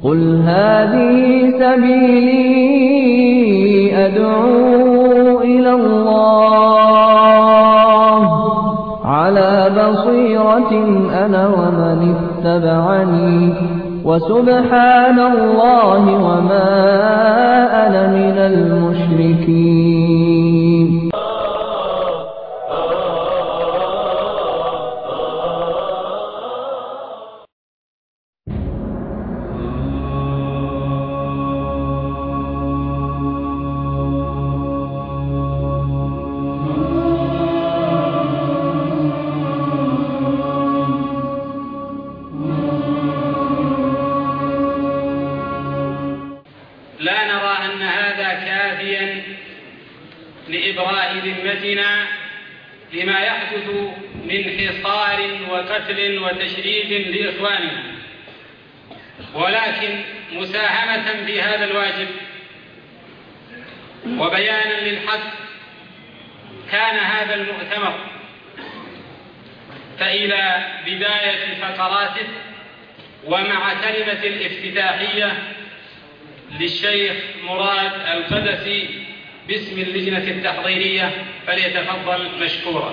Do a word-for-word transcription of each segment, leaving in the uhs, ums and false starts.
قل هذه سبيلي أدعو إلى الله على بصيرة أنا ومن اتبعني وسبحان الله وما أنا من المشركين. لا نرى أن هذا كافيا لإبراء ذمتنا لما يحدث من حصار وقتل وتشريد لإخواننا، ولكن مساهمة في هذا الواجب وبيانا للحق كان هذا المؤتمر. فإلى بداية فقراته ومع كلمة الافتتاحية للشيخ مراد القدسي باسم اللجنة التحضيرية، فليتفضل مشكورا.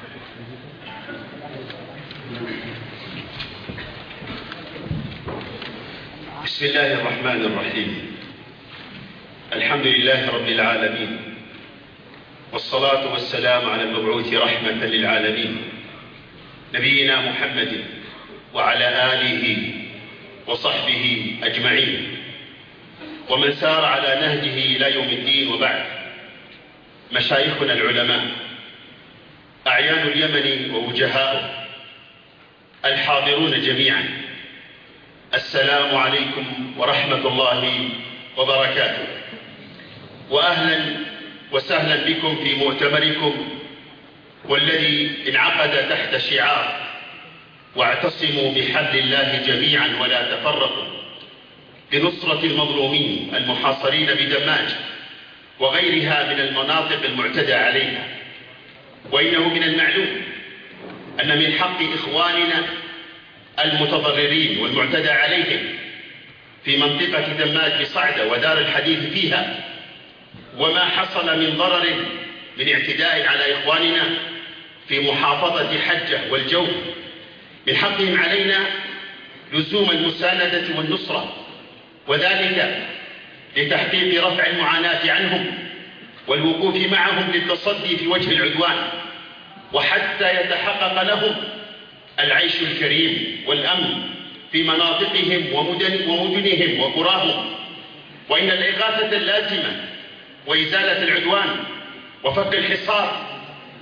بسم الله الرحمن الرحيم. الحمد لله رب العالمين، والصلاة والسلام على المبعوث رحمة للعالمين نبينا محمد وعلى آله وصحبه أجمعين ومن سار على نهجه إلى يوم الدين. وبعد، مشايخنا العلماء، أعيان اليمن ووجهاؤه، الحاضرون جميعا، السلام عليكم ورحمة الله وبركاته، وأهلا وسهلا بكم في مؤتمركم والذي انعقد تحت شعار واعتصموا بحبل الله جميعا ولا تفرقوا لنصرة المظلومين المحاصرين بدماج وغيرها من المناطق المعتدى عليها. وإنه من المعلوم أن من حق إخواننا المتضررين والمعتدى عليهم في منطقة دماج بصعدة ودار الحديث فيها وما حصل من ضرر من اعتداء على إخواننا في محافظة حجة والجوف، من حقهم علينا لزوم المساندة والنصرة، وذلك لتحقيق رفع المعاناة عنهم والوقوف معهم للتصدي في وجه العدوان، وحتى يتحقق لهم العيش الكريم والأمن في مناطقهم ومدن ومدنهم وقراهم. وإن الإغاثة اللازمة وإزالة العدوان وفك الحصار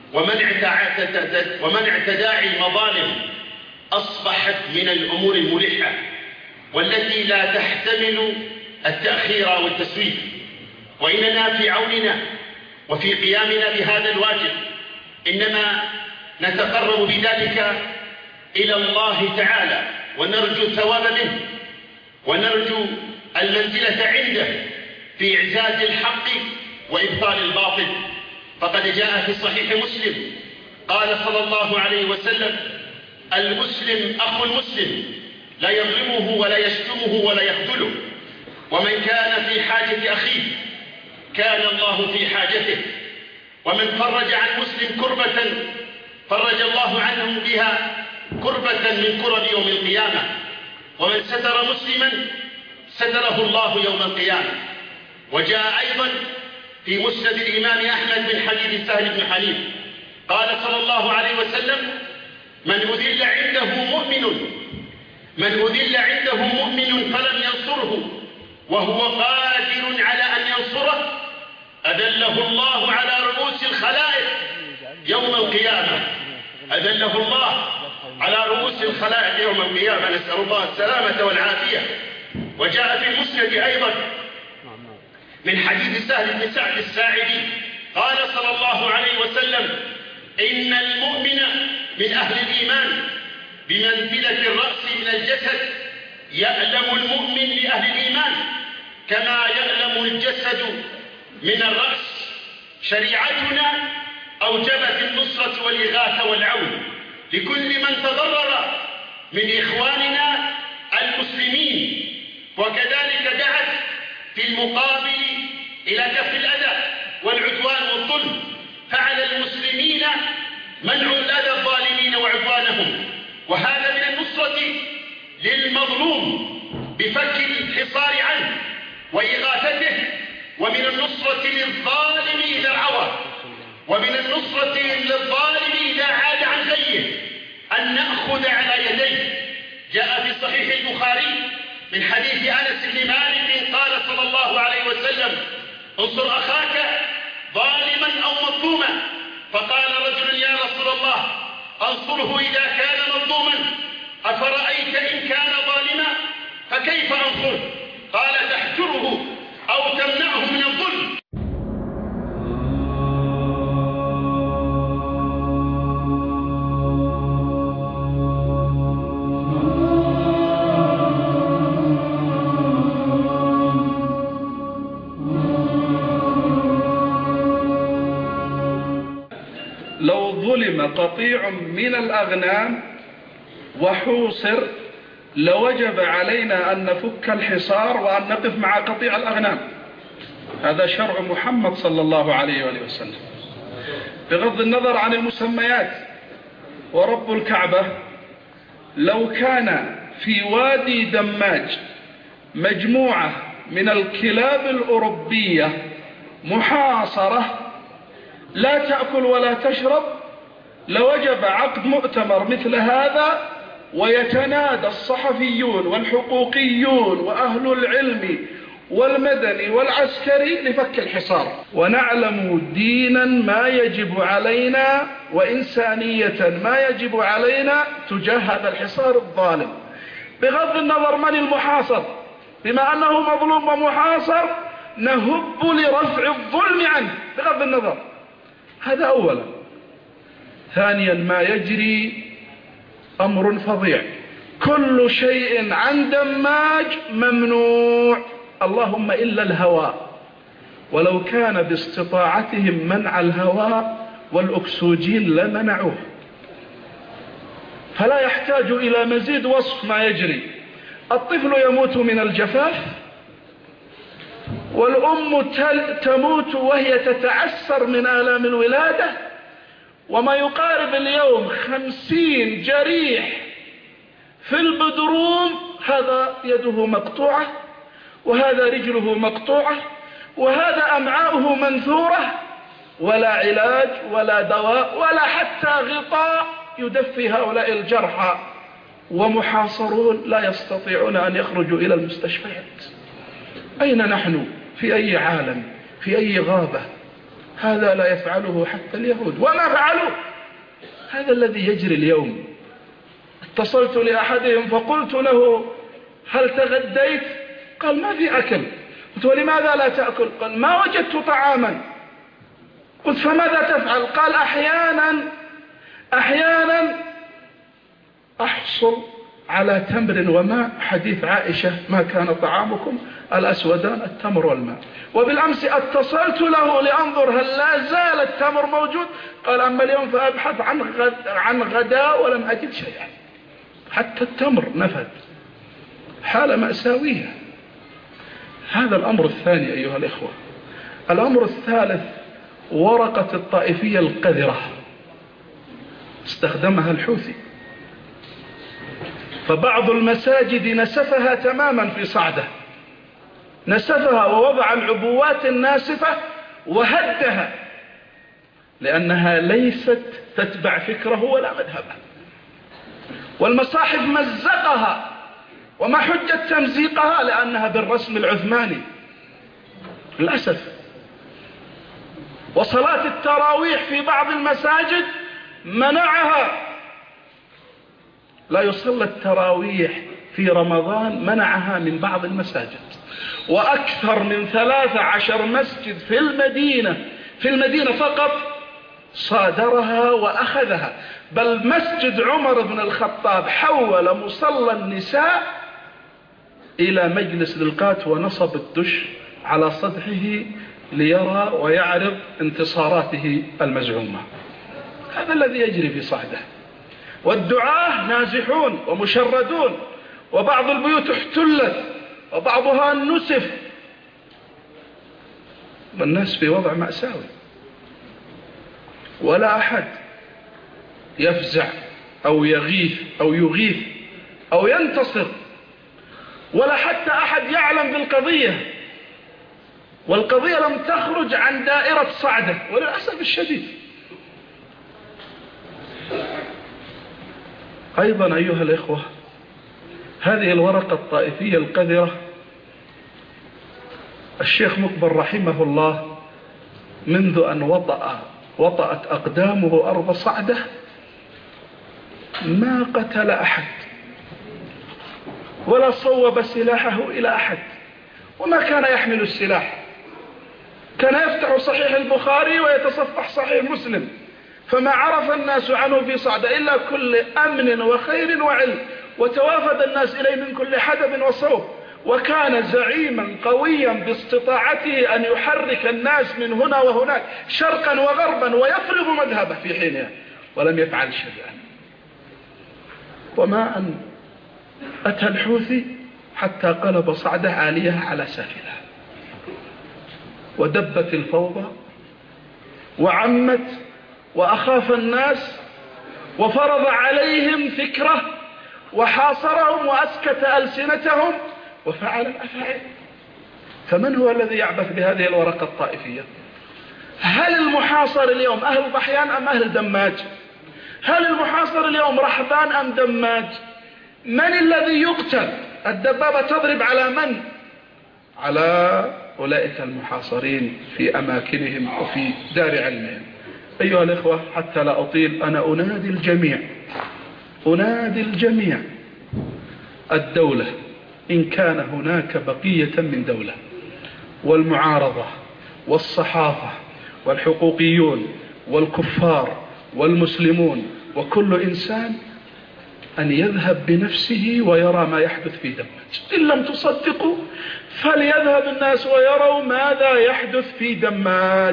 ومنع تداعي المظالم أصبحت من الأمور الملحة والتي لا تحتمل التأخير والتسويف. وإننا في عوننا وفي قيامنا بهذا الواجب إنما نتقرب بذلك إلى الله تعالى ونرجو الثواب منه ونرجو المنزلة عنده في إعزاز الحق وإبطال الباطل. فقد جاء في صحيح مسلم قال صلى الله عليه وسلم: المسلم أخو المسلم لا يظلمه ولا يشتمه ولا يخذله، ومن كان في حاجة أخيه كان الله في حاجته، ومن فرج عن مسلم كربة فرج الله عنه بها كربة من كرب يوم القيامة، ومن ستر مسلما ستره الله يوم القيامة. وجاء أيضا في مسند الإمام أحمد من حديث سهل بن حنيف قال صلى الله عليه وسلم: من أذل عنده مؤمن من أذل عنده مؤمن فلم ينصره وهو قادر على أن ينصره أذله الله على رؤوس الخلائق يوم القيامة أذله الله على رؤوس الخلائق يوم القيامة، نسأل الله السلامة والعافية. وجاء في المسند أيضا من حديث سهل بن سعد الساعدي قال صلى الله عليه وسلم: إن المؤمن من أهل الإيمان بمنزلة الرأس من الجسد، يألم المؤمن لأهل الإيمان كما يألم الجسد من الرأس. شريعتنا أوجبت النصرة والإغاثة والعون لكل من تضرر من إخواننا المسلمين، وكذلك دعت في المقابل إلى كف الأذى والعدوان والظلم، فعلى المسلمين منع الأذى الظالمين وعدوانهم، وهذا من النصرة للمظلوم بفك الحصار عنه وإغاثته، ومن النصرة للظالم إذا عوى، ومن النصرة للظالم إذا عاد عن غيه أن نأخذ على يديه. جاء في صحيح البخاري من حديث أنس بن مالك قال صلى الله عليه وسلم: انصر أخاك ظالما أو مظلوما. فقال رجل: يا رسول الله، أنصره إذا كان مظلوما، أفرأيت إن كان ظالما فكيف أنصره؟ قال: تحجره أو تمنعه من الظلم. لو ظلم قطيع من الأغنام وحوصر لوجب علينا أن نفك الحصار وأن نقف مع قطيع الأغنام. هذا شرع محمد صلى الله عليه وآله وسلم، بغض النظر عن المسميات. ورب الكعبة لو كان في وادي دماج مجموعة من الكلاب الأوروبية محاصرة لا تأكل ولا تشرب، لوجب عقد مؤتمر مثل هذا ويتنادى الصحفيون والحقوقيون وأهل العلم والمدني والعسكري لفك الحصار. ونعلم دينا ما يجب علينا وإنسانية ما يجب علينا تجاه هذا الحصار الظالم، بغض النظر من المحاصر. بما أنه مظلوم ومحاصر نهب لرفع الظلم عنه بغض النظر. هذا أولا. ثانيا، ما يجري أمر فظيع، كل شيء عن دماج ممنوع، اللهم إلا الهواء، ولو كان باستطاعتهم منع الهواء والأكسجين لمنعوه. فلا يحتاج إلى مزيد وصف ما يجري. الطفل يموت من الجفاف، والأم تموت وهي تتعسر من آلام الولادة، وما يقارب اليوم خمسين جريح في البدروم، هذا يده مقطوعة وهذا رجله مقطوعة وهذا أمعاؤه منثورة، ولا علاج ولا دواء ولا حتى غطاء يدفي هؤلاء الجرحى، ومحاصرون لا يستطيعون أن يخرجوا إلى المستشفيات. أين نحن؟ في أي عالم؟ في أي غابة؟ هذا لا يفعله حتى اليهود وما فعلوا. هذا الذي يجري اليوم. اتصلت لأحدهم فقلت له: هل تغديت؟ قال: ما في أكل. قلت: ولماذا لا تأكل؟ قال: ما وجدت طعاما. قلت: فماذا تفعل؟ قال: أحيانا أحيانا أحصل على تمر وماء، حديث عائشة: ما كان طعامكم الأسودان التمر والماء. وبالأمس اتصلت له لأنظر هل لا زال التمر موجود، قال: أما اليوم فأبحث عن غد عن غداء ولم أجد شيئا، حتى التمر نفد. حالة مأساوية. هذا الأمر الثاني أيها الإخوة. الأمر الثالث، ورقة الطائفية القذرة استخدمها الحوثي، فبعض المساجد نسفها تماما في صعدة، نسفها ووضع العبوات الناسفة وهدها، لأنها ليست تتبع فكره ولا مذهبه. والمصاحف مزقها، وما حجة تمزيقها؟ لأنها بالرسم العثماني للأسف. وصلاة التراويح في بعض المساجد منعها، لا يصلى التراويح في رمضان، منعها من بعض المساجد. وأكثر من ثلاثة عشر مسجد في المدينة في المدينة فقط صادرها وأخذها. بل مسجد عمر بن الخطاب حول مصلى النساء إلى مجلس للقات، ونصب الدش على سطحه ليرى ويعرض انتصاراته المزعومة. هذا الذي يجري في صعده. والدعاة نازحون ومشردون، وبعض البيوت احتلت وبعضها نسف، والناس في وضع مأساوي، ولا أحد يفزع أو يغيث أو يغيث أو ينتصر، ولا حتى أحد يعلم بالقضية، والقضية لم تخرج عن دائرة صعدة وللأسف الشديد. أيضا أيها الإخوة، هذه الورقة الطائفية القذرة الشيخ مقبل رحمه الله منذ أن وطأ وطأت أقدامه أرض صعدة ما قتل أحد ولا صوب سلاحه إلى أحد، وما كان يحمل السلاح، كان يفتح صحيح البخاري ويتصفح صحيح مسلم، فما عرف الناس عنه في صعدة إلا كل أمن وخير وعلم، وتوافد الناس إليه من كل حدب وصوب، وكان زعيما قويا باستطاعته أن يحرك الناس من هنا وهناك شرقا وغربا ويفرض مذهبه في حينها، ولم يفعل شيئا. وما أن أتى الحوثي حتى قلب صعدة عالية على سافلها، ودبت الفوضى وعمت وأخاف الناس وفرض عليهم فكره وحاصرهم وأسكت ألسنتهم وفعل الأفاعيل. فمن هو الذي يعبث بهذه الورقة الطائفية؟ هل المحاصر اليوم أهل ضحيان أم أهل دماج؟ هل المحاصر اليوم رحبان أم دماج؟ من الذي يقتل؟ الدبابة تضرب على من؟ على أولئك المحاصرين في أماكنهم وفي دار علمهم. أيها الإخوة، حتى لا أطيل، أنا أنادي الجميع أنادي الجميع الدولة إن كان هناك بقية من دولة، والمعارضة والصحافة والحقوقيون والكفار والمسلمون وكل إنسان أن يذهب بنفسه ويرى ما يحدث في دماج. إن لم تصدقوا فليذهب الناس ويروا ماذا يحدث في دماج.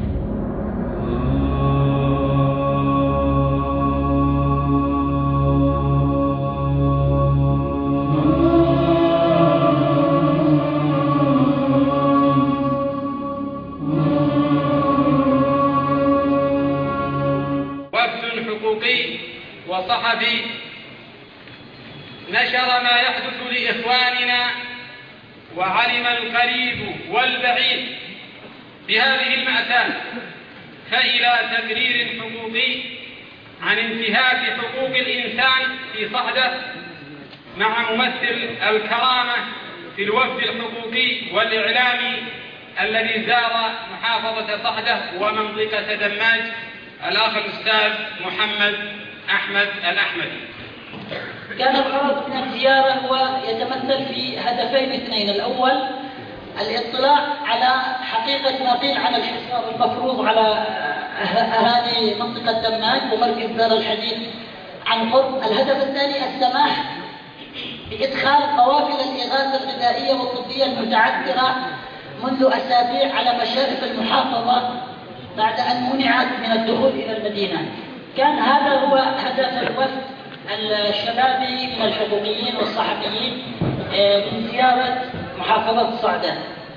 وصحفي نشر ما يحدث لإخواننا، وعلم القريب والبعيد بهذه المأساة، فإلى تقرير حقوقي عن انتهاك حقوق الإنسان في صعدة مع ممثل الكرامة في الوفد الحقوقي والإعلامي الذي زار محافظة صعدة ومنطقة دماج، الأخ الأستاذ محمد أحمد الأحمدي. كان الغرض من الزيارة هو يتمثل في هدفين اثنين: الأول الاطلاع على حقيقة ما قيل عن الحصار المفروض على أهالي منطقة دماج ومركز دار الحديث عن قرب. الهدف الثاني السماح بإدخال قوافل الإغاثة الغذائية والطبية المتعثرة منذ أسابيع على مشارف المحافظة بعد أن منعت من الدخول إلى المدينة. كان هذا هو هدف الوفد الشبابي من الحقوقيين والصحفيين من زيارة محافظة صعدة.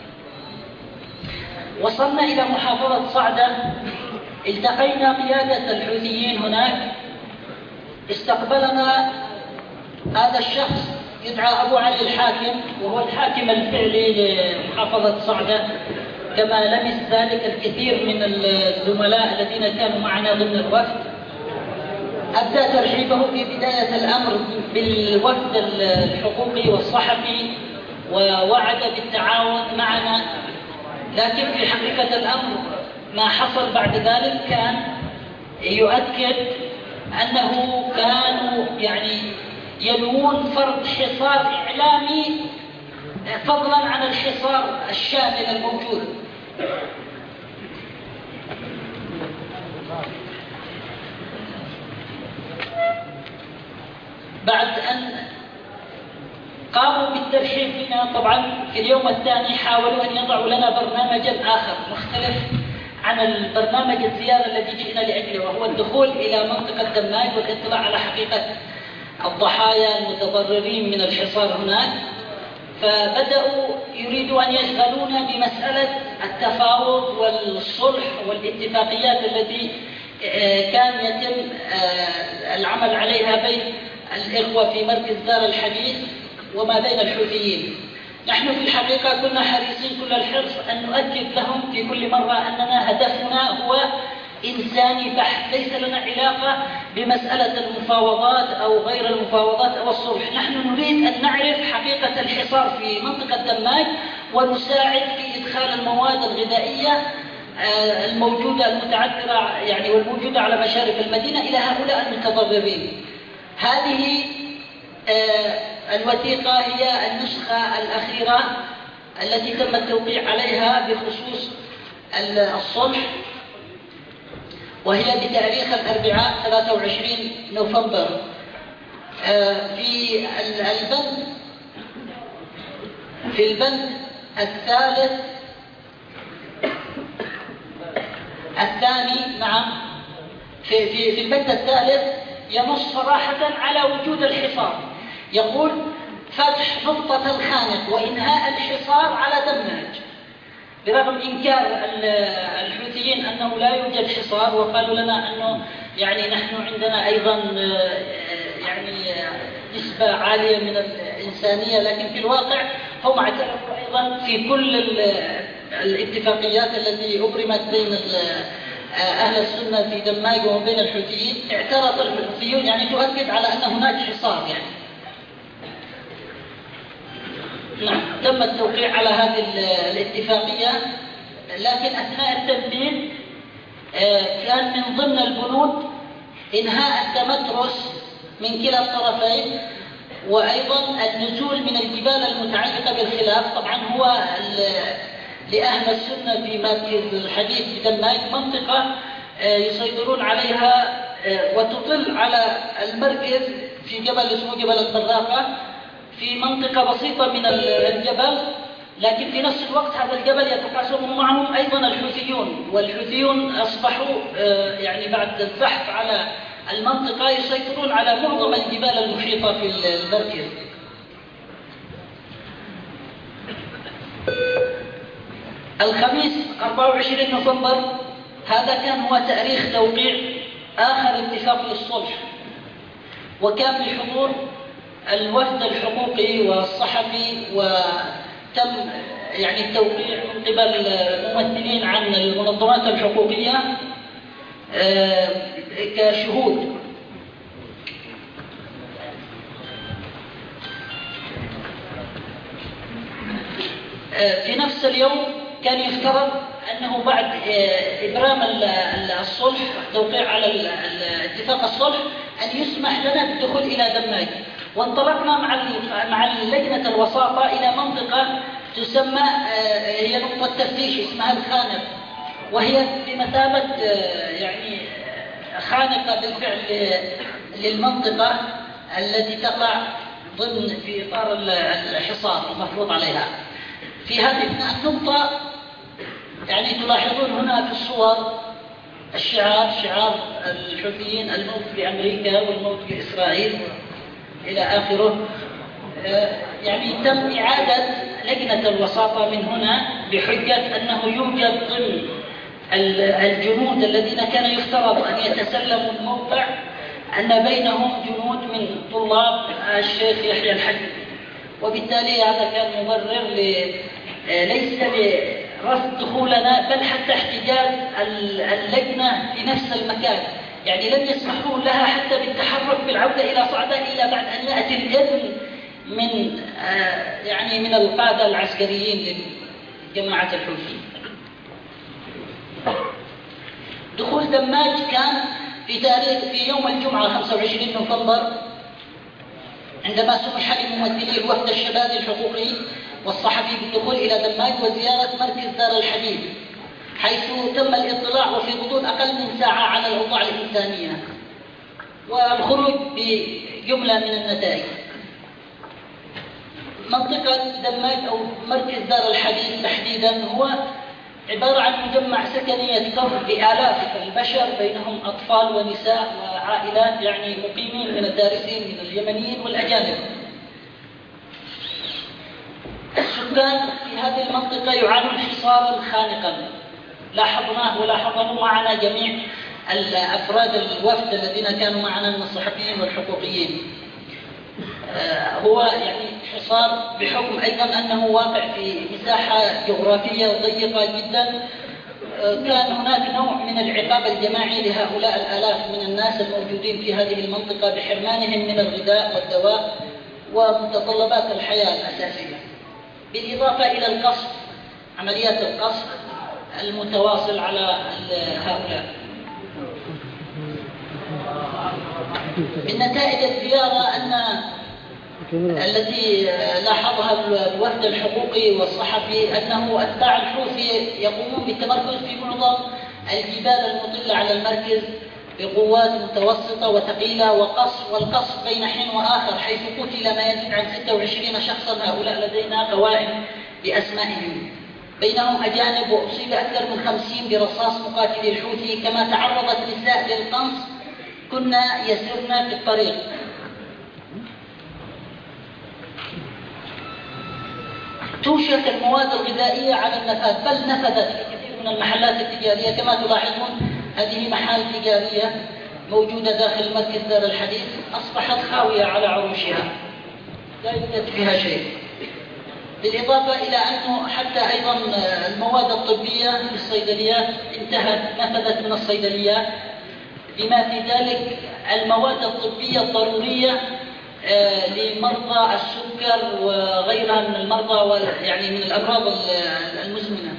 وصلنا إلى محافظة صعدة، التقينا قيادة الحوثيين هناك. استقبلنا هذا الشخص يدعى أبو علي الحاكم، وهو الحاكم الفعلي لمحافظة صعدة، كما لمس ذلك الكثير من الزملاء الذين كانوا معنا ضمن الوفد. أبدأ ترحيبه في بداية الأمر بالوفد الحقوقي والصحفي ووعد بالتعاون معنا، لكن في حقيقة الأمر ما حصل بعد ذلك كان يؤكد أنه كانوا يعني ينوون فرض حصار إعلامي فضلا عن الحصار الشامل الموجود. بعد أن قاموا بالترحيب بنا، طبعا في اليوم الثاني حاولوا أن يضعوا لنا برنامجا آخر مختلف عن البرنامج الزيارة الذي جئنا لأجله، وهو الدخول إلى منطقة دماج والاطلاع على حقيقة الضحايا المتضررين من الحصار هناك. فبدأوا يريدوا أن يشغلونا بمسألة التفاوض والصلح والاتفاقيات التي كان يتم العمل عليها بين الإخوة في مركز دار الحديث وما بين الحوثيين. نحن في الحقيقة كنا حريصين كل الحرص أن نؤكد لهم في كل مرة أننا هدفنا هو إنساني بحت، ليس لنا علاقة بمسألة المفاوضات أو غير المفاوضات أو الصلح. نحن نريد أن نعرف حقيقة الحصار في منطقة دماج ونساعد في إدخال المواد الغذائية الموجودة المتعذرة يعني والموجودة على مشارف المدينة إلى هؤلاء المتضررين. هذه الوثيقة هي النسخة الأخيرة التي تم التوقيع عليها بخصوص الصلح، وهي بتاريخ الأربعاء ثلاثة وعشرين نوفمبر. في البند في البند الثالث الثاني نعم في في في البند الثالث ينص صراحة على وجود الحصار. يقول: فتح نقطة الخانق وإنهاء الحصار على دماج. برغم إنكار الحوثيين أنه لا يوجد حصار، وقالوا لنا أنه يعني نحن عندنا أيضا يعني نسبة عالية من الإنسانية، لكن في الواقع هم اعترفوا أيضا في كل الاتفاقيات التي أبرمت بين أهل السنة في دماج وبين الحوثيين. اعترف الحوثيون يعني تؤكد على أن هناك حصار يعني. نعم، تم التوقيع على هذه الاتفاقية، لكن أثناء التنفيذ كان من ضمن البنود إنهاء التمترس من كلا الطرفين، وأيضا النزول من الجبال المتعلقة بالخلاف. طبعا هو لأهل السنة في مركز الحديث بدماج منطقة يسيطرون عليها وتطل على المركز في جبل اسمه جبل البراقة، في منطقة بسيطة من الجبل، لكن في نفس الوقت هذا الجبل يتقاسم معهم أيضا الحوثيون، والحوثيون أصبحوا يعني بعد البحث على المنطقة يسيطرون على معظم الجبال المحيطة في المركز. الخميس أربعة وعشرين نوفمبر هذا كان هو تاريخ توقيع آخر اتفاق للصلح، وكان بحضور الوفد الحقوقي والصحفي، وتم يعني التوقيع من قبل ممثلين عن المنظمات الحقوقية كشهود. في نفس اليوم كان يفترض أنه بعد إبرام الصلح توقيع على اتفاق الصلح أن يسمح لنا بالدخول إلى دماج، وانطلقنا مع مع لجنة الوساطة إلى منطقة تسمى هي نقطة تفتيش اسمها الخانق، وهي بمثابة يعني خانقة بالفعل للمنطقة التي تقع ضمن في إطار الحصار المفروض عليها. في هذه النقطة يعني تلاحظون هنا في الصور الشعار شعار الحوثيين: الموت لأمريكا والموت لإسرائيل إلى آخره. يعني تم إعادة لجنة الوساطة من هنا بحجة أنه يوجد ضمن الجنود الذين كان يفترض أن يتسلموا الموقع أن بينهم جنود من طلاب الشيخ يحيى الحجي، وبالتالي هذا كان مبرر ليس لرفض دخولنا بل حتى احتجاز اللجنة في نفس المكان. يعني لم يسمحوا لها حتى بالتحرك بالعودة إلى صعدة إلا بعد أن يأتي الإذن من يعني من القادة العسكريين لجماعة الحوثي. دخول دماج كان في تاريخ في يوم الجمعة خمسة وعشرين نوفمبر، عندما سمح لممثلي الوفد الشبابي الحقوقي والصحفي بالدخول إلى دماج وزيارة مركز دار الحديث، حيث تم الاطلاع وفي غضون أقل من ساعة على الأوضاع الإنسانية والخروج بجملة من النتائج. منطقة دماج أو مركز دار الحديث تحديدا هو عبارة عن مجمع سكني يكتظ بآلاف البشر، بينهم أطفال ونساء وعائلات، يعني مقيمين من الدارسين من اليمنيين والأجانب. السكان في هذه المنطقة يعانون حصارا خانقا لاحظناه ولاحظه معنا جميع الأفراد الوفد الذين كانوا معنا من الصحفيين والحقوقيين. هو يعني حصار بحكم أيضا أنه واقع في مساحة جغرافية ضيقة جدا. كان هناك نوع من العقاب الجماعي لهؤلاء الآلاف من الناس الموجودين في هذه المنطقة بحرمانهم من الغذاء والدواء ومتطلبات الحياة الأساسية، بالإضافة إلى القصف، عمليات القصف المتواصل على هؤلاء. من نتائج الزيارة أن التي لاحظها الوفد الحقوقي والصحفي أنه أتباع الحوثي يقومون بالتمركز في معظم الجبال المطلة على المركز بقوات متوسطة وثقيلة وقصف والقصف بين حين وآخر، حيث قتل ما يزيد عن ستة وعشرين شخصا. هؤلاء لدينا قوائم بأسمائهم، بينهم أجانب، وأصيب أكثر من خمسين برصاص مقاتلي الحوثي. كما تعرضت نساء للقنص كنا يسرن في الطريق. توشك المواد الغذائية على النفاذ، بل نفذت في كثير من المحلات التجارية. كما تلاحظون هذه محال تجارية موجودة داخل مركز دار الحديث أصبحت خاوية على عروشها، لا يوجد فيها شيء. بالإضافة إلى أنه حتى أيضا المواد الطبية في الصيدليات انتهت، نفذت من الصيدليات، بما في ذلك المواد الطبية الضرورية لمرضى السكر وغيرها من المرضى يعني من الأمراض المزمنة.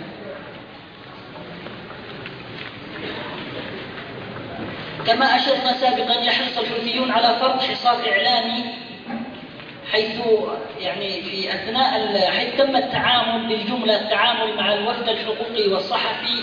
كما أشرنا سابقا يحرص الحوثيون على فرض حصار إعلامي، حيث يعني في أثناء حيث تم التعامل بالجملة التعامل مع الوفد الحقوقي والصحفي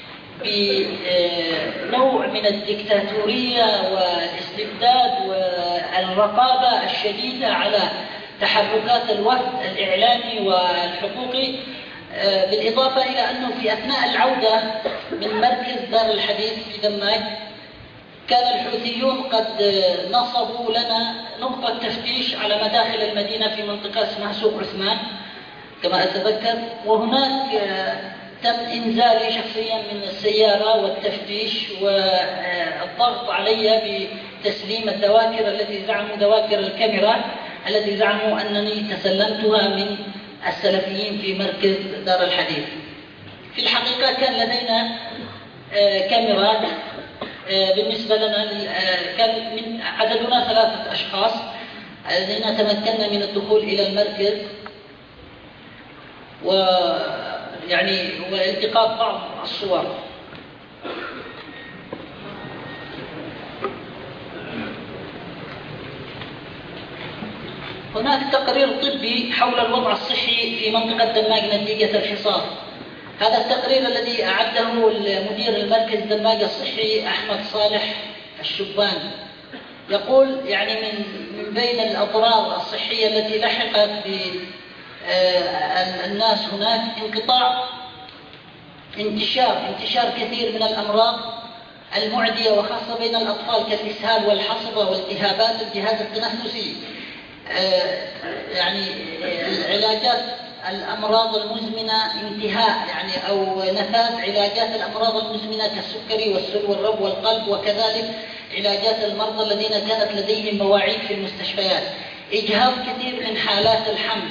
بنوع من الدكتاتورية والاستبداد والرقابة الشديدة على تحركات الوفد الإعلامي والحقوقي. بالإضافة إلى أنه في أثناء العودة من مركز دار الحديث في دماج كان الحوثيون قد نصبوا لنا نقطة تفتيش على مداخل المدينة في منطقة اسمها سوق عثمان كما أتذكر، وهناك تم إنزالي شخصيا من السيارة والتفتيش والضغط علي بتسليم الذواكر التي زعموا ذواكر الكاميرا التي زعموا أنني تسلمتها من السلفيين في مركز دار الحديث. في الحقيقة كان لدينا كاميرات بالنسبة لنا، كان من عددنا ثلاثة أشخاص الذين تمكنا من الدخول إلى المركز ويعني والتقاط بعض الصور. هناك تقرير طبي حول الوضع الصحي في منطقة دماج نتيجة الحصار. هذا التقرير الذي أعده المدير المركز دماج الصحي أحمد صالح الشبان يقول يعني من من بين الأضرار الصحية التي لحقت بالناس هناك انقطاع انتشار انتشار كثير من الأمراض المعدية وخاصة بين الأطفال كالإسهال والحصبة والتهابات الجهاز التنفسي. يعني العلاجات الأمراض المزمنة انتهاء يعني أو نفاذ علاجات الأمراض المزمنة كالسكري والسل والرب والقلب، وكذلك علاجات المرضى الذين كانت لديهم مواعيد في المستشفيات. إجهاض كثير من حالات الحمل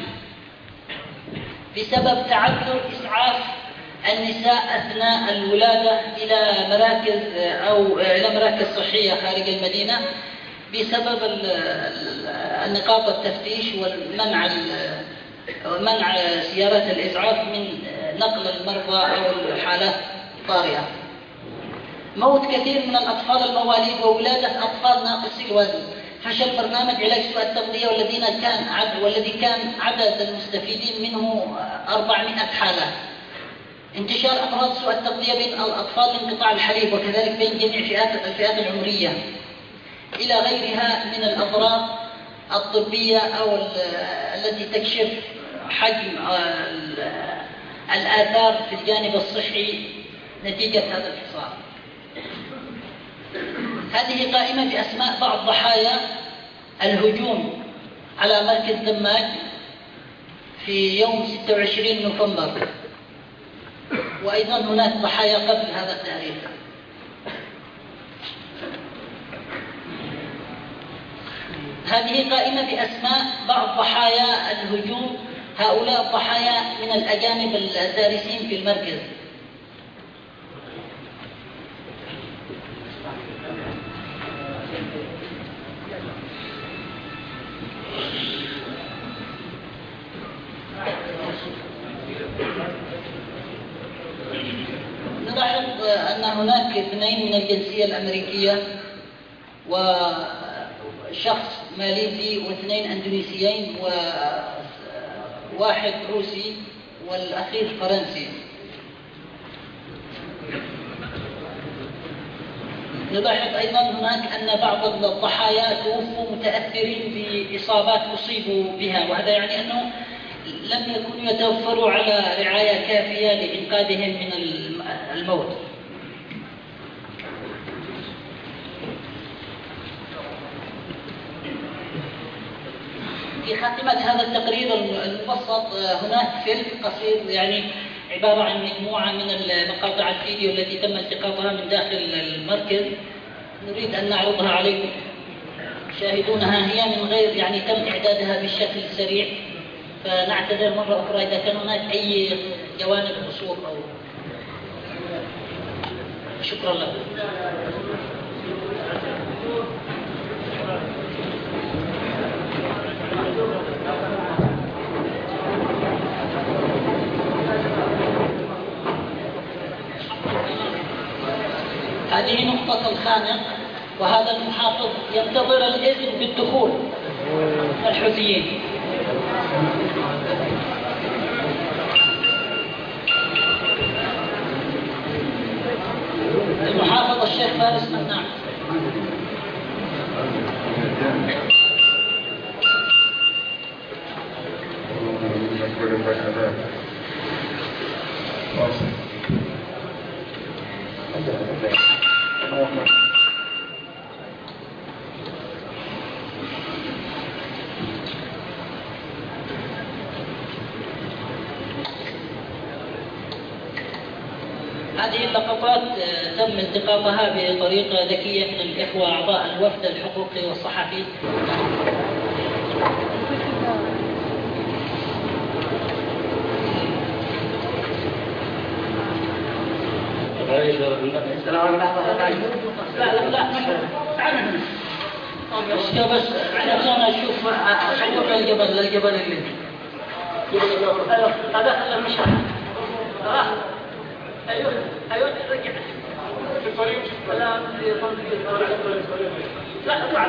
بسبب تعذر إسعاف النساء أثناء الولادة إلى مراكز أو إلى مراكز صحية خارج المدينة بسبب النقاط التفتيش والمنع منع سيارات الإسعاف من نقل المرضى أو الحالات الطارئة. موت كثير من الأطفال المواليد وولادة أطفال ناقصي الوزن. فشل برنامج علاج سوء التغذية والذين كان عدد والذي كان عدد المستفيدين منه أربعمائة حالة. انتشار أمراض سوء التغذية بين الأطفال لانقطاع الحليب وكذلك بين جميع فئات الفئات العمرية إلى غيرها من الأضرار الطبية أو التي تكشف حجم الآثار في الجانب الصحي نتيجة هذا الحصار. هذه قائمة بأسماء بعض ضحايا الهجوم على مركز دماج في يوم ستة وعشرين نوفمبر، وأيضا هناك ضحايا قبل هذا التاريخ. هذه قائمة بأسماء بعض ضحايا الهجوم. هؤلاء الضحايا من الأجانب الدارسين في المركز. نلاحظ أن هناك اثنين من الجنسية الأمريكية وشخص ماليزي واثنين أندونيسيين وواحد روسي والأخير فرنسي. نلاحظ أيضا هناك أن بعض الضحايا توفوا متأثرين بإصابات أصيبوا بها، وهذا يعني أنه لم يكونوا يتوفروا على رعاية كافية لإنقاذهم من الموت. في خاتمة هذا التقرير المبسط هناك فيلم قصير يعني عبارة عن مجموعة من مقاطع الفيديو التي تم التقاطها من داخل المركز، نريد أن نعرضها عليكم. شاهدونها، هي من غير يعني تم إعدادها بالشكل السريع، فنعتذر مرة أخرى إذا كان هناك أي جوانب قصور أو. شكرا لكم. هذه نقطة الخانق، وهذا المحافظ ينتظر الإذن بالدخول الحوثيين. المحافظ الشيخ فارس مناع. هذه اللقطات تم التقاطها بطريقة ذكية من الإخوة أعضاء الوفد الحقوقي والصحفي. لا لا لا تعال هنا بس عشان أشوف أصور الجبل الجبل اللي هذا المشهد. أيوه أيوه رجع في الطريق لا لا لا.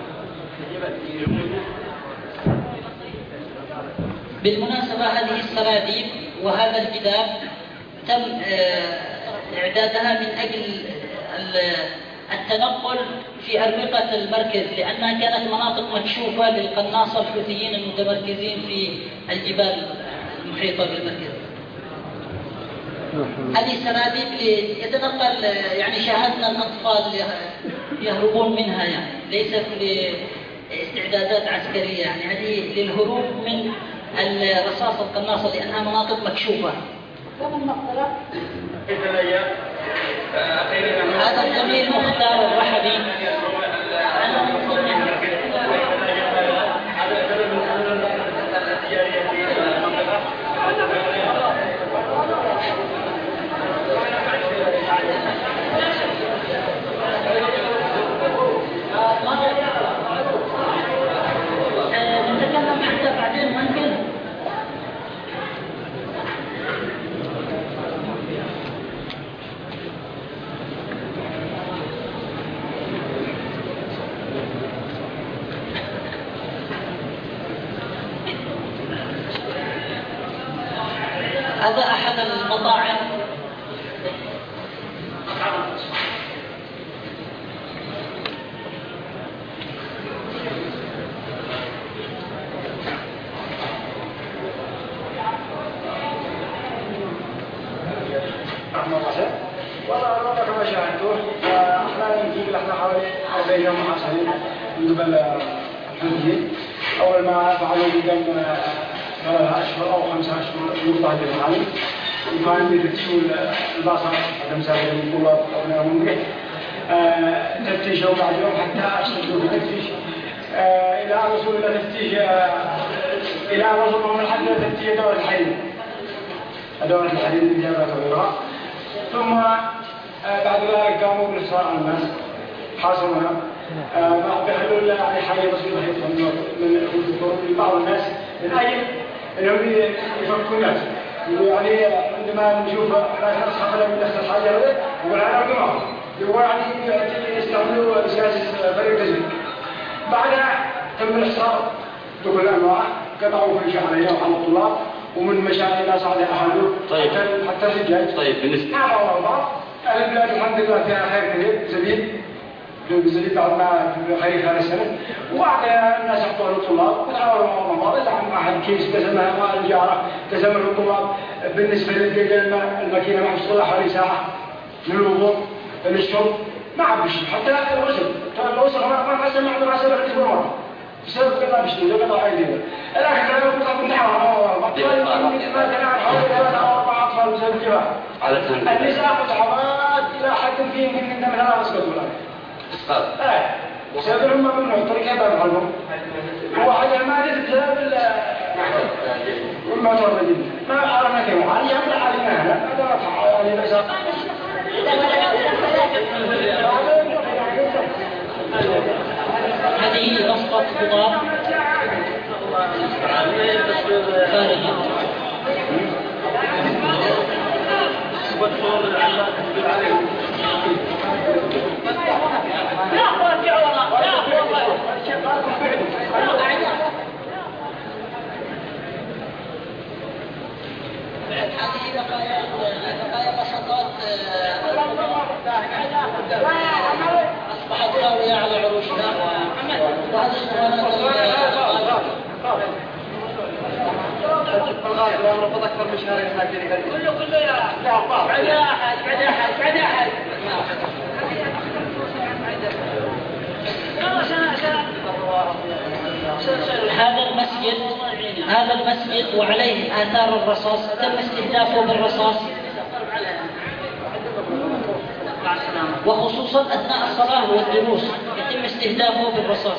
بالمناسبة هذه السراديب وهذا الجدار تم إعدادها من أجل التنقل في أربقة المركز، لأنها كانت مناطق مكشوفة للقناصة الحوثيين المتمركزين في الجبال المحيطة بالمركز. هذه السراديب يتنقل، يعني شاهدنا الأطفال يهربون منها، يعني ليست لاستعدادات عسكرية، يعني هذه للهروب من الرصاص القناصة لأنها مناطق مكشوفة. هذا الزميل مختار الرحبي. نتكلم حتى بعدين ممكن. هذا أحد المطاعم. والله الوضع كما شاهدتوه، احنا نجيب احنا حوالي أربعين يوم محاصرين من قبل الحوثيين. اول ما فعلوا قدام ثلاثة أشهر أو خمسة أشهر يوضع بالعالم وكان عندي تسول الباصر هذا مسافر من طلاب أبناء منقح تفتيش أو بعد يوم حتى أشتغل في تفتيش إلى أن وصول إلى تفتيش إلى أن وصول من حد تفتيش دورة الحديد دورة الحديد الإجابات وغيرها ثم بعد ذلك قاموا بإحصاء الناس حاصلنا بحلول يعني حاجة بسيطة من بعض الناس من أجل أنهم يفكوا الناس يعني عندما نشوف ناس أصحاب لهم نفس الحاجة يقول أنا أرجمهم يقول يعني يستعملوا سياسة فريق تجريب بعدها تم الإحصاء بكل الأنواع قطعوا كل شيء علينا وعلى الطلاب ومن مشاعر الناس على أهله طيب. حتى حتى الزجاج طيب بالنسبة مع بعض البعض أهل البلاد الحمد لله فيها خير كثير زبيب بزيد بعد ما في خريف هذا السنة وبعد الناس يعطوا للطلاب وتعاونوا مع بعض إذا أحد كيس قسمها مع الجارة قسم الطلاب بالنسبة للماكينة ما تشتغل حوالي ساعة للوضوء للشرب ما عبش حتى الوصل الوصل ما ما سمع ما سمع التليفون بسبب كذا بيشتغل قطع أيدينا لكن كانوا يقطعوا نحوها ما كان حوالي ثلاثة أو أربعة أطفال بسبب الجوع النساء متعبات إلى حد فيه يمكن إن منها أسقط ولا إسقاط إيه بسبب هم ممنوع الطريق هذا معلوم هو حاجة ما أدري بسبب ال ما تورد جدا ما عرفنا كيف حالي يعمل حالنا هنا هذا يعني بس هذه مسقط خضار خارجي هذه بقايا بقايا بساطات أصبحت خاوية على عروشها وهذه الصوانات رفض أكثر من شهرين هكذا كله كله يا بعد يا أحد بعد أحد بعد أحد هذا المسجد هذا المسجد وعليه آثار الرصاص تم استهدافه بالرصاص وخصوصا أثناء الصلاة والدروس يتم استهدافه بالرصاص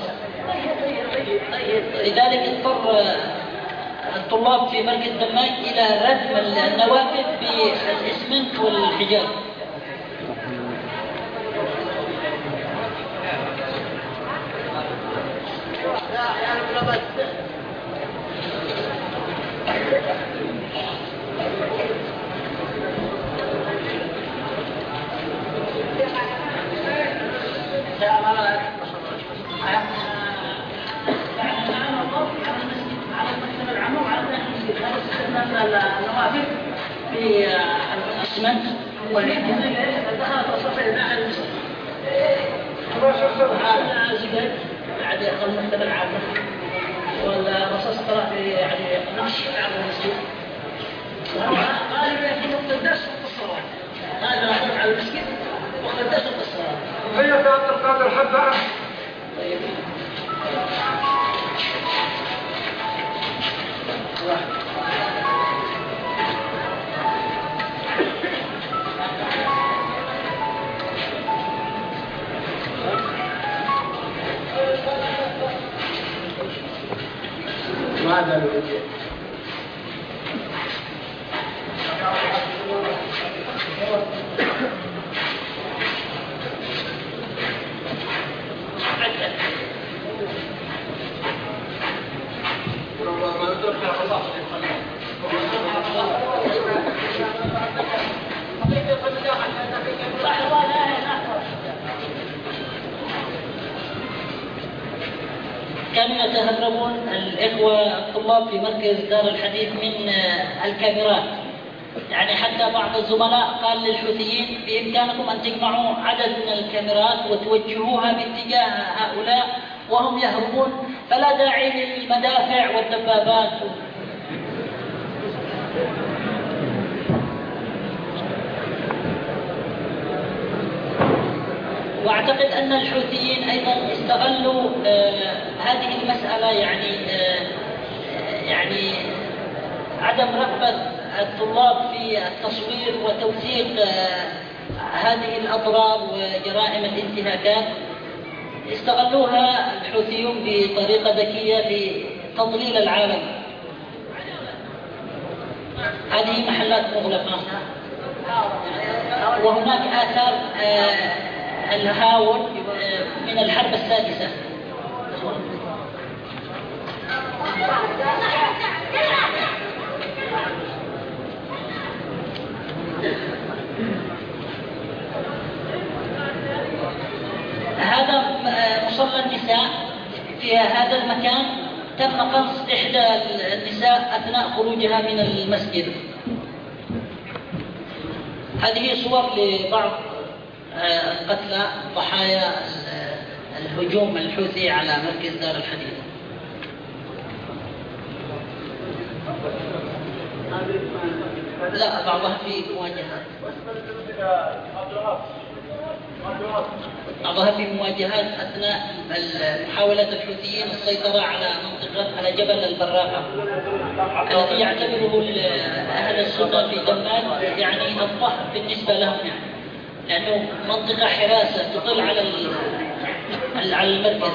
لذلك اضطر الطلاب في مركز دماج إلى ردم النوافذ بالإسمنت والحجاب. النوافذ في الاسمنت والحديد دخلت رصاصة داخل المسجد. هذا زجاج بعد المكتب العام والرصاص طلع في يعني نقش على المسجد. قالوا يكون وقت الدرس وقت الصلاة. هذا حكم على المسجد وقت الدرس وقت الصلاة. هي بعد القادر حتى. طيب. ماذا نريد؟ كانوا يتهربون الإخوة الطلاب في مركز دار الحديث من الكاميرات، يعني حتى بعض الزملاء قال للحوثيين بإمكانكم أن تجمعوا عدد من الكاميرات وتوجهوها باتجاه هؤلاء وهم يهربون، فلا داعي للمدافع والدبابات. واعتقد ان الحوثيين ايضا استغلوا آه هذه المسألة يعني آه يعني عدم رغبة الطلاب في التصوير وتوثيق هذه الأضرار وجرائم الانتهاكات استغلوها الحوثيون بطريقة ذكية لتضليل العالم. هذه محلات مغلقة، وهناك آثار الهاون من الحرب السادسة. هذا مصلى النساء. في هذا المكان تم قصف إحدى النساء أثناء خروجها من المسجد. هذه صور لبعض القتلى ضحايا الهجوم الحوثي على مركز دار الحديث. لا، بعضها في مواجهات بعضها في مواجهات أثناء محاولة الحوثيين السيطرة على منطقة على جبل البراقة الذي يعتبره أهل السنة في دماج يعني الظهر بالنسبة لهم، يعني لأنه منطقة حراسة تطل على على المركز.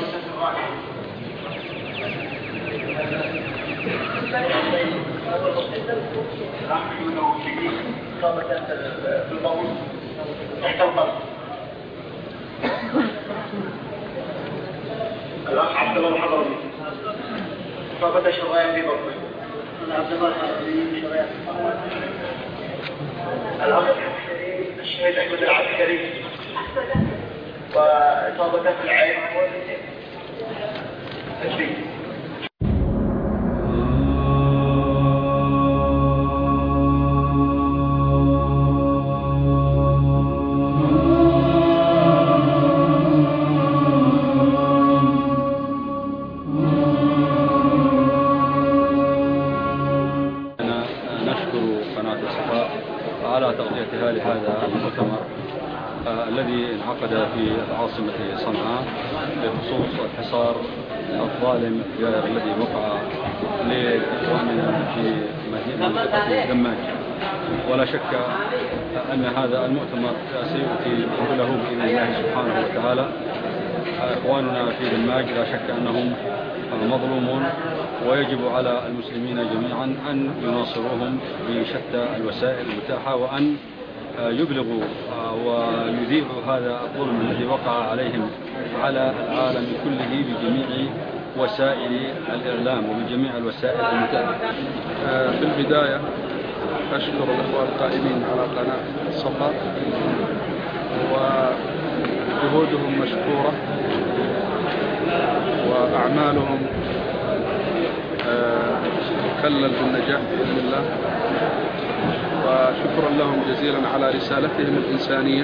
الأخ عبد الله الحضرمي إصابة شرايين في بطنه. عبد الله الحضرمي شرايين في بطنه. الأخ الشهيد أحمد العسكري وإصابة في العين. تشريف. على تغطيتها لهذا المؤتمر الذي انعقد في العاصمة صنعاء بخصوص الحصار الظالم الذي وقع لإخواننا في مدينة دماج. ولا شك أن هذا المؤتمر سيؤتي له بإذن الله سبحانه وتعالى. إخواننا في دماج لا شك أنهم مظلومون، ويجب على المسلمين جميعا أن يناصروهم بشتى الوسائل المتاحة، وأن يبلغوا ويذيعوا هذا الظلم الذي وقع عليهم على العالم كله بجميع وسائل الإعلام وبجميع الوسائل المتاحة. في البداية أشكر الأخوة القائمين على قناة الصفا، وجهودهم مشكورة وأعمالهم خلل بالنجاح بإذن الله، وشكرا لهم جزيلا على رسالتهم الإنسانية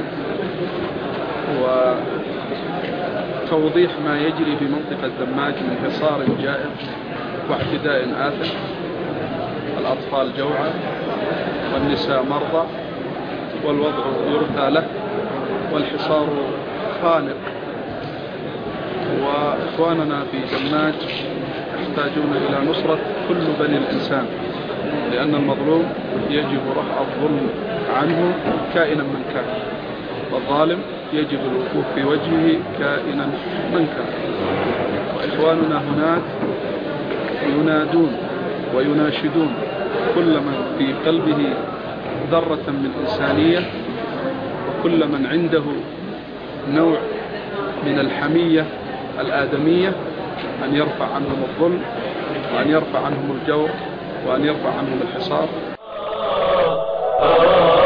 وتوضيح ما يجري في منطقة دماج من حصار جائر واعتداء آثم. الأطفال جوعى والنساء مرضى والوضع يرثى له والحصار خانق. وإخواننا في دماج يحتاجون إلى نصرة كل بني الإنسان، لأن المظلوم يجب رفع الظلم عنه كائنا من كان، والظالم يجب الوقوف في وجهه كائنا من كان. وإخواننا هناك ينادون ويناشدون كل من في قلبه ذرة من إنسانية، وكل من عنده نوع من الحمية الآدمية أن يرفع عنهم الظلم، وأن يرفع عنهم الجور، وأن يرفع عنهم الحصار.